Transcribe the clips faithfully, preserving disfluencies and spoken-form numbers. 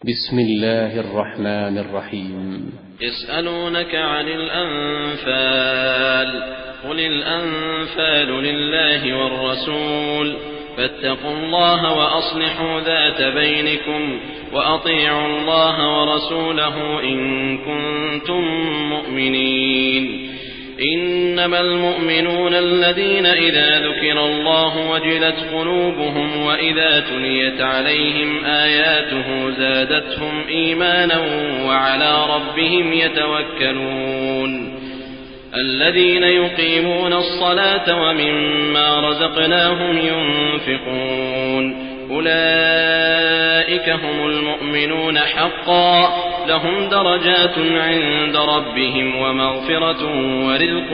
بسم الله الرحمن الرحيم. يسألونك عن الأنفال قل الأنفال لله والرسول فاتقوا الله وأصلحوا ذات بينكم وأطيعوا الله ورسوله إن كنتم مؤمنين. إنما المؤمنون الذين إذا ذكر الله وجلت قلوبهم وإذا تليت عليهم آياته زادتهم إيمانا وعلى ربهم يتوكلون. الذين يقيمون الصلاة ومما رزقناهم ينفقون أولئك هم المؤمنون حقا لهم درجات عند ربهم ومغفرة ورزق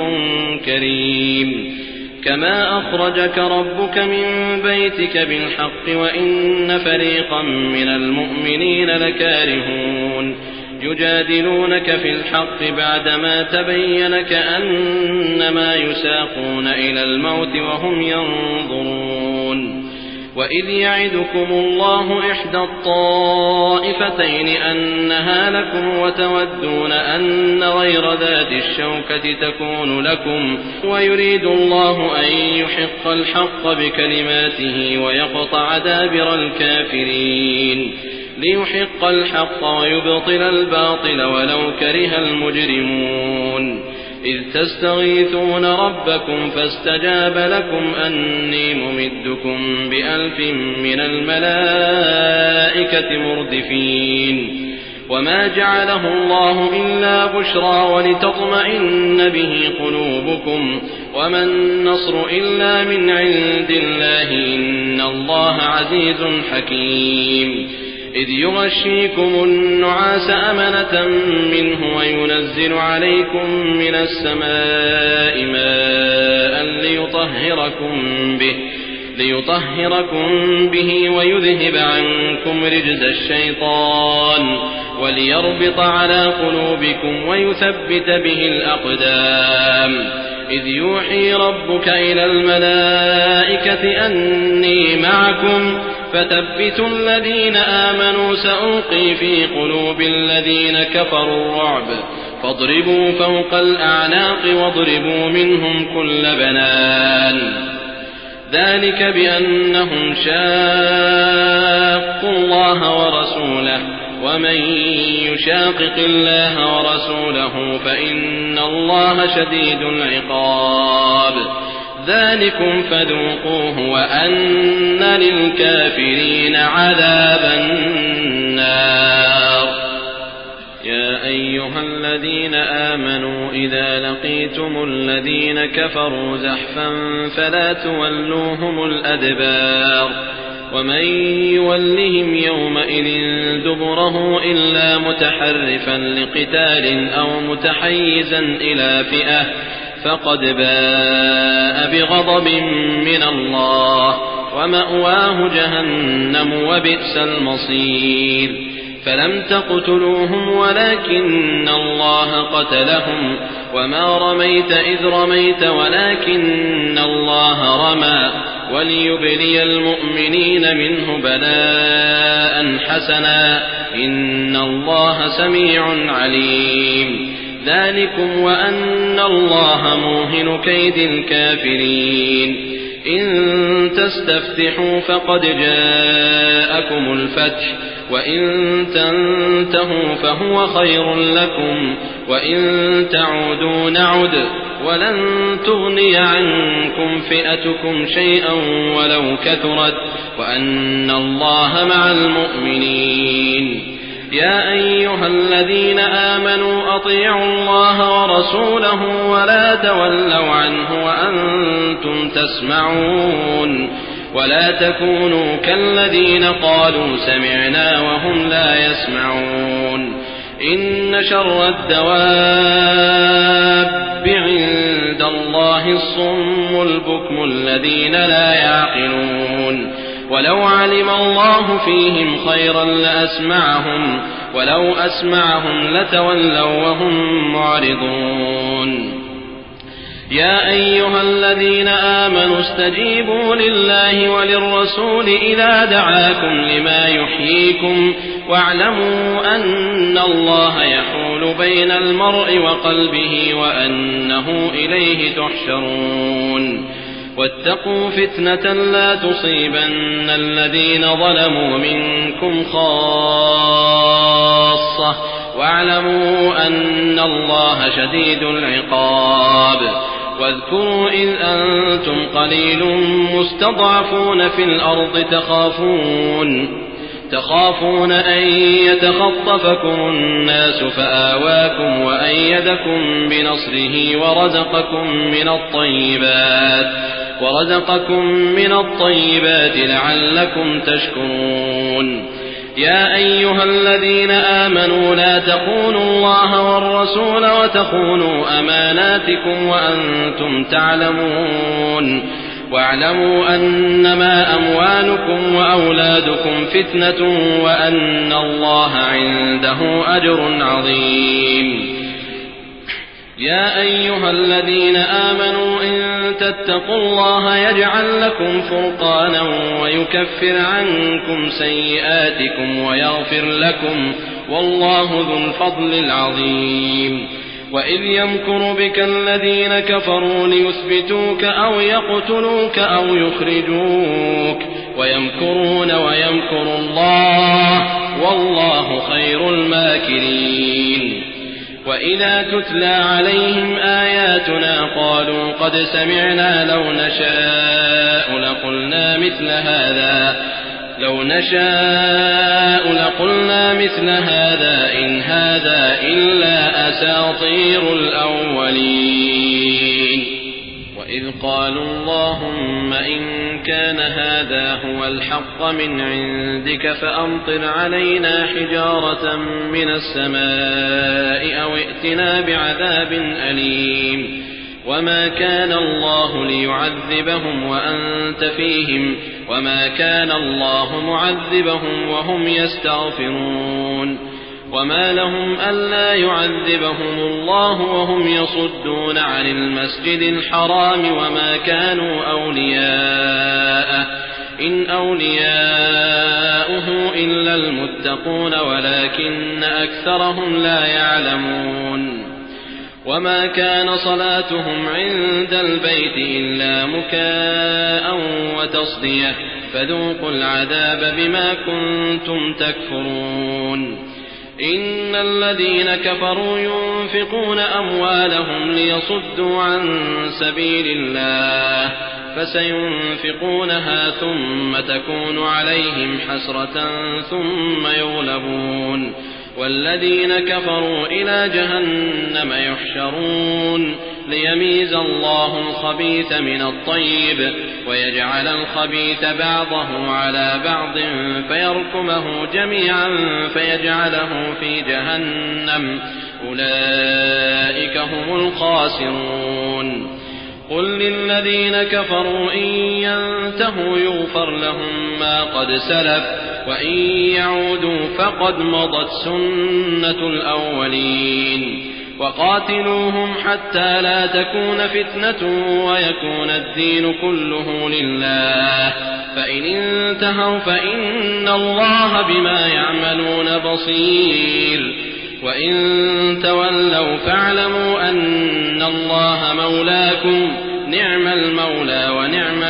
كريم. كما أخرجك ربك من بيتك بالحق وإن فريقا من المؤمنين لكارهون يجادلونك في الحق بعدما تبين كأنما يساقون إلى الموت وهم ينظرون. وإذ يعدكم الله إحدى الطائفتين أنها لكم وتودون أن غير ذات الشوكة تكون لكم ويريد الله أن يحق الحق بكلماته ويقطع دابر الكافرين ليحق الحق ويبطل الباطل ولو كره المجرمون. إذ تستغيثون ربكم فاستجاب لكم أني ممدكم بألف من الملائكة مردفين. وما جعله الله إلا بشرى ولتطمئن به قلوبكم وما النصر إلا من عند الله إن الله عزيز حكيم. إذ يغشيكم النعاس أمنة منه وينزل عليكم من السماء ماء ليطهركم به, ليطهركم به ويذهب عنكم رجز الشيطان وليربط على قلوبكم ويثبت به الأقدام. إذ يوحي ربك إلى الملائكة أني معكم فثبتوا الذين آمنوا سألقي في قلوب الذين كفروا الرعب فاضربوا فوق الأعناق واضربوا منهم كل بنان. ذلك بأنهم شاقوا الله ورسوله ومن يشاقق الله ورسوله فإن الله شديد العقاب. ذلكم فذوقوه وأن للكافرين عذاب النار. يا أيها الذين آمنوا إذا لقيتم الذين كفروا زحفا فلا تولوهم الأدبار ومن يولهم يومئذ دبره إلا متحرفا لقتال أو متحيزا إلى فئة فقد باء بغضب من الله ومأواه جهنم وبئس المصير. فلم تقتلوهم ولكن الله قتلهم وما رميت إذ رميت ولكن الله رمى وليبلي المؤمنين منه بلاء حسنا إن الله سميع عليم. ذلكم وأن الله موهن كيد الكافرين. إن تستفتحوا فقد جاءكم الفتح وإن تنتهوا فهو خير لكم وإن تعودوا نعد ولن تغني عنكم فئتكم شيئا ولو كثرت وأن الله مع المؤمنين. يا أيها الذين آمنوا أطيعوا الله ورسوله ولا تولوا عنه وأنتم تسمعون ولا تكونوا كالذين قالوا سمعنا وهم لا يسمعون. إن شر الدواب عند الله الصم البكم الذين لا يعقلون. ولو علم الله فيهم خيرا لأسمعهم ولو أسمعهم لتولوا وهم معرضون. يا أيها الذين آمنوا استجيبوا لله وللرسول إذا دعاكم لما يحييكم واعلموا أن الله يحول بين المرء وقلبه وأنه إليه تحشرون واتقوا فتنة لا تصيبن الذين ظلموا منكم خاصة واعلموا أن الله شديد العقاب واذكروا إذ أنتم قليل مستضعفون في الأرض تخافون تخافون أن يتخطفكم الناس فآواكم وأيدكم بنصره ورزقكم من الطيبات ورزقكم من الطيبات لعلكم تشكرون يا أيها الذين آمنوا لا تخونوا الله والرسول وتخونوا أماناتكم وأنتم تعلمون واعلموا أنما أموالكم وأولادكم فتنة وأن الله عنده أجر عظيم يا أيها الذين آمنوا إن تتقوا الله يجعل لكم فرقانا ويكفر عنكم سيئاتكم ويغفر لكم والله ذو الفضل العظيم وإذ يمكر بك الذين كفروا ليثبتوك أو يقتلوك أو يخرجوك ويمكرون ويمكر الله والله خير الماكرين وإذا تتلى عليهم آياتنا قالوا قد سمعنا لو نشاء لقلنا مثل هذا لو نشاء لقلنا مثل هذا إن هذا إلا أساطير الأولين وإذ قالوا اللهم إن كان هذا هو الحق من عندك فأمطر علينا حجارة من السماء أو ائتنا بعذاب أليم وما كان الله ليعذبهم وأنت فيهم وما كان الله معذبهم وهم يستغفرون وما لهم ألا يعذبهم الله وهم يصدون عن المسجد الحرام وما كانوا أولياءه إن أولياؤه إلا المتقون ولكن أكثرهم لا يعلمون وما كان صلاتهم عند البيت إلا مكاء وتصدية فذوقوا العذاب بما كنتم تكفرون إن الذين كفروا ينفقون أموالهم ليصدوا عن سبيل الله فسينفقونها ثم تكون عليهم حسرة ثم يغلبون والذين كفروا إلى جهنم يحشرون ليميز الله الخبيث من الطيب ويجعل الخبيث بعضه على بعض فيركمه جميعا فيجعله في جهنم أولئك هم الخاسرون قل للذين كفروا إن ينتهوا يغفر لهم ما قد سلف وإن يعودوا فقد مضت سنة الأولين وقاتلوهم حتى لا تكون فتنة ويكون الدين كله لله فإن انتهوا فإن الله بما يعملون بصير وإن تولوا فاعلموا أن الله مولاكم نعم المولى ونعم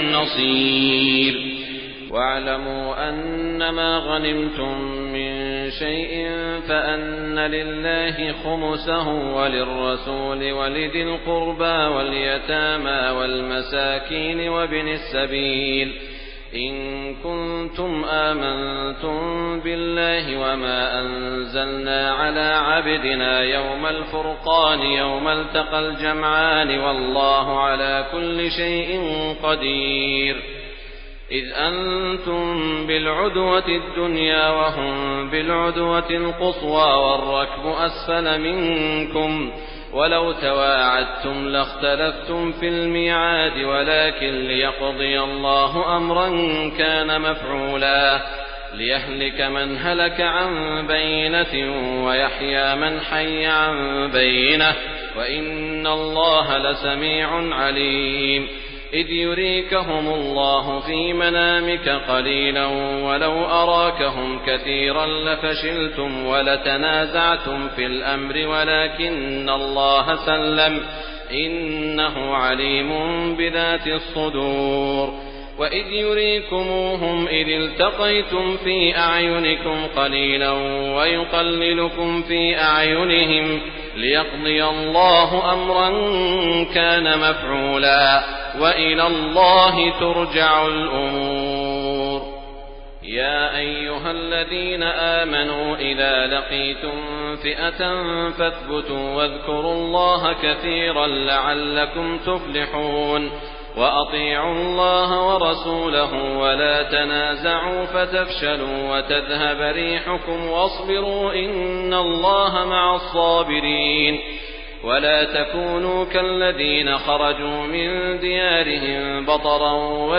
النصير واعلموا أنما غنمتم من شيء فأن لله خمسه وللرسول ولذي القربى واليتامى والمساكين وابن السبيل إن كنتم آمنتم بالله وما أنزلنا على عبدنا يوم الفرقان يوم التقى الجمعان والله على كل شيء قدير إذ أنتم بالعدوة الدنيا وهم بالعدوة القصوى والركب أسفل منكم ولو تواعدتم لاختلفتم في الميعاد ولكن ليقضي الله أمرا كان مفعولا ليهلك من هلك عن بينة ويحيى من حي عن بينة وإن الله لسميع عليم إذ يريكهم الله في منامك قليلا ولو أراكهم كثيرا لفشلتم ولتنازعتم في الأمر ولكن الله سلم إنه عليم بذات الصدور. وإذ يريكموهم إذ التقيتم في أعينكم قليلا ويقللكم في أعينهم ليقضي الله أمرا كان مفعولا وإلى الله ترجع الأمور. يا أيها الذين آمنوا إذا لقيتم فئة فاثبتوا واذكروا الله كثيرا لعلكم تفلحون. وأطيعوا الله ورسوله ولا تنازعوا فتفشلوا وتذهب ريحكم واصبروا إن الله مع الصابرين. ولا تكونوا كالذين خرجوا من ديارهم بطرا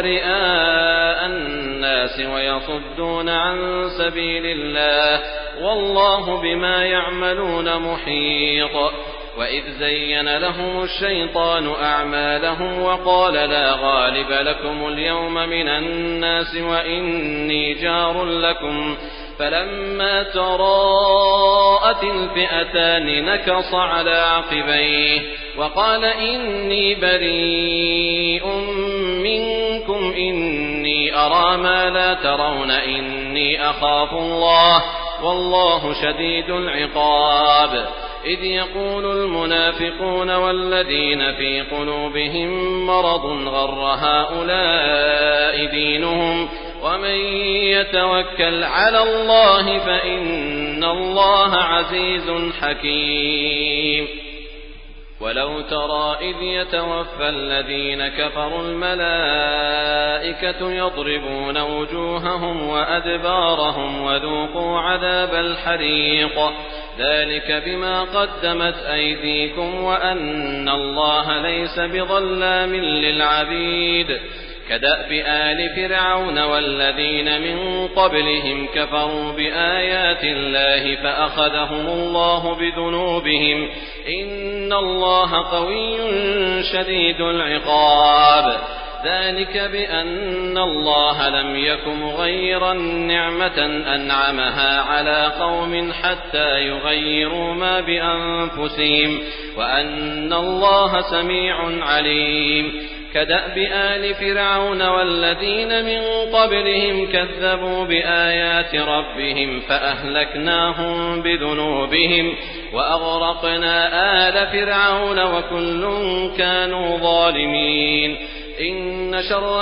ورئاء الناس ويصدون عن سبيل الله والله بما يعملون محيط. وإذ زين لهم الشيطان أعمالهم وقال لا غالب لكم اليوم من الناس وإني جار لكم فلما تراءت الفئتان نكص على عقبيه وقال إني بريء منكم إني أرى ما لا ترون إني أخاف الله والله شديد العقاب. إذ يقول المنافقون والذين في قلوبهم مرض غر هؤلاء دينهم ومن يتوكل على الله فإن الله عزيز حكيم. ولو ترى إذ يتوفى الذين كفروا الملائكة يضربون وجوههم وأدبارهم وذوقوا عذاب الحريق ذلك بما قدمت أيديكم وأن الله ليس بظلام للعبيد. كدأب آل فرعون والذين من قبلهم كفروا بآيات الله فأخذهم الله بذنوبهم إن الله قوي شديد العقاب. ذلك بأن الله لم يك مغيرا نعمة أنعمها على قوم حتى يغيروا ما بأنفسهم وأن الله سميع عليم. كدأب آل فرعون والذين من قبلهم كذبوا بآيات ربهم فأهلكناهم بذنوبهم وأغرقنا آل فرعون وكل كانوا ظالمين. إن شر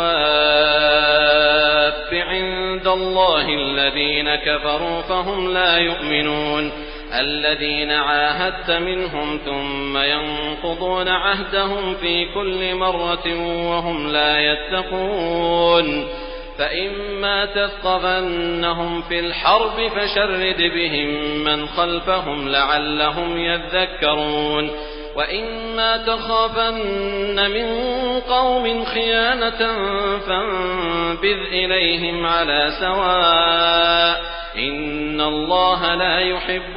الدواب عند الله الذين كفروا فهم لا يؤمنون. الذين عاهدت منهم ثم ينقضون عهدهم في كل مرة وهم لا يتقون. فإما تثقفنهم في الحرب فشرد بهم من خلفهم لعلهم يذكرون. وإما تخافن من قوم خيانة فانبذ إليهم على سواء إن الله لا يحب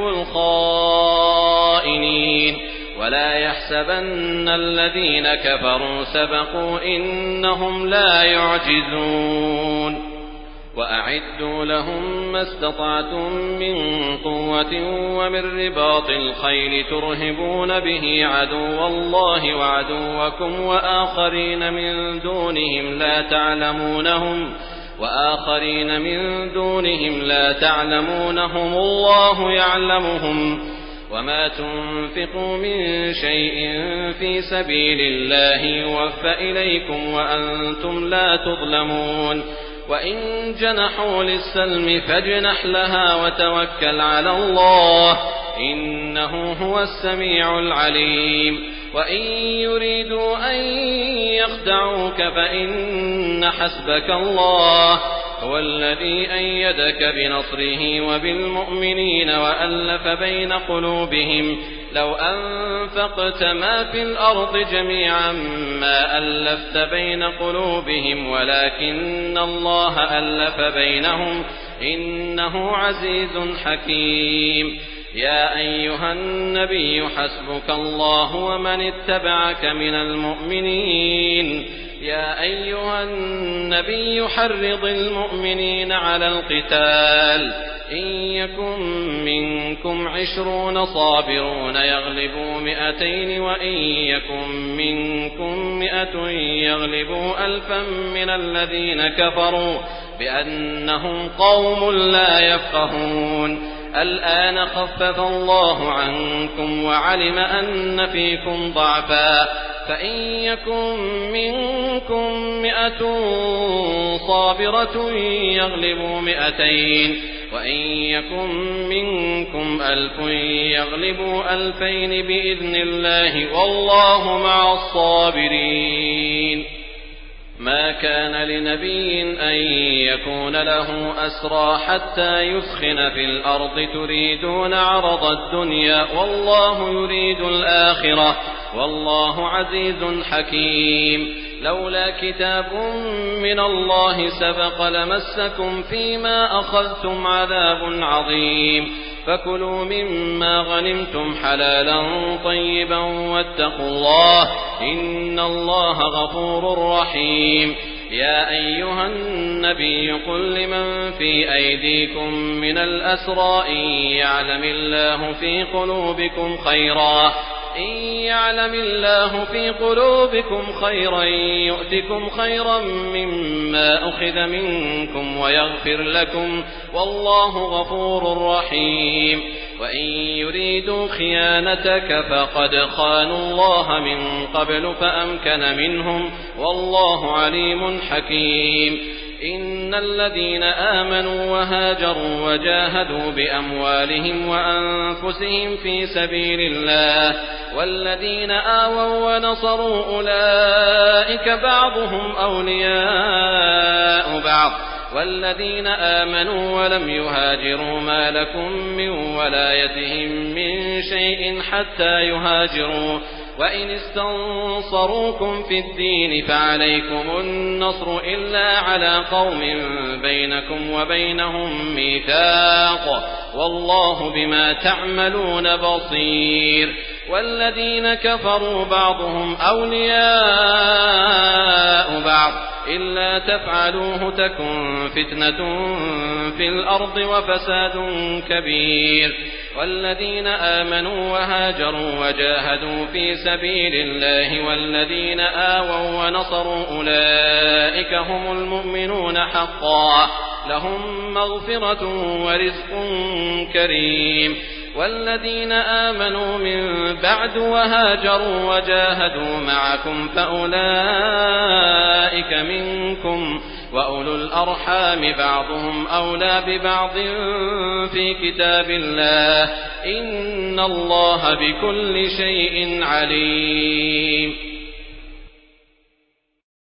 الخائنين. ولا يحسبن الذين كفروا سبقوا إنهم لا يعجزون. وأعدوا لهم ما استطعتم من قوة ومن رباط الخيل ترهبون به عدو الله وعدوكم وآخرين من دونهم لا تعلمونهم وآخرين من دونهم لا تعلمونهم الله يعلمهم. وما تنفقوا من شيء في سبيل الله يوفى إليكم وأنتم لا تظلمون. وإن جنحوا للسلم فاجنح لها وتوكل على الله إنه هو السميع العليم. وإن يريدوا أن يخدعوك فإن حسبك الله هو الذي أيدك بنصره وبالمؤمنين وألف بين قلوبهم لو أنفقت ما في الأرض جميعا ما ألفت بين قلوبهم ولكن الله ألف بينهم إنه عزيز حكيم. يا أيها النبي حسبك الله ومن اتبعك من المؤمنين يا أيها النبي حرض المؤمنين على القتال إن يكن منكم عشرون صابرون يغلبوا مئتين وإن يكن منكم مئة يغلبوا ألفا من الذين كفروا بأنهم قوم لا يفقهون الآن خفف الله عنكم وعلم أن فيكم ضعفا فإن يكن منكم مئة صابرة يغلبوا مئتين وإن يكن منكم ألف يغلبوا ألفين بإذن الله والله مع الصابرين ما كان لنبي أن يكون له أسرى حتى يثخن في الأرض تريدون عرض الدنيا والله يريد الآخرة والله عزيز حكيم لولا كتاب من الله سبق لمسكم فيما أخذتم عذاب عظيم فكلوا مما غنمتم حلالا طيبا واتقوا الله إن الله غفور رحيم يا أيها النبي قل لمن في أيديكم من الأسرى إن يعلم الله في قلوبكم خيرا إن يعلم الله في قلوبكم خيرا يؤتكم خيرا مما أخذ منكم ويغفر لكم والله غفور رحيم وإن يريدوا خيانتك فقد خانوا الله من قبل فأمكن منهم والله عليم حكيم إن الذين آمنوا وهاجروا وجاهدوا بأموالهم وأنفسهم في سبيل الله والذين آووا ونصروا أولئك بعضهم أولياء بعض والذين آمنوا ولم يهاجروا ما لكم من ولايتهم من شيء حتى يهاجروا وإن استنصروكم في الدين فعليكم النصر إلا على قوم بينكم وبينهم ميثاق والله بما تعملون بصير والذين كفروا بعضهم أولياء بعض إلا تفعلوه تكن فتنة في الأرض وفساد كبير والذين آمنوا وهاجروا وجاهدوا في سبيل الله والذين آووا ونصروا أولئك هم المؤمنون حقا لهم مغفرة ورزق كريم والذين آمنوا من بعد وهاجروا وجاهدوا معكم فأولئك منكم وأولو الأرحام بعضهم أولى ببعض في كتاب الله إن الله بكل شيء عليم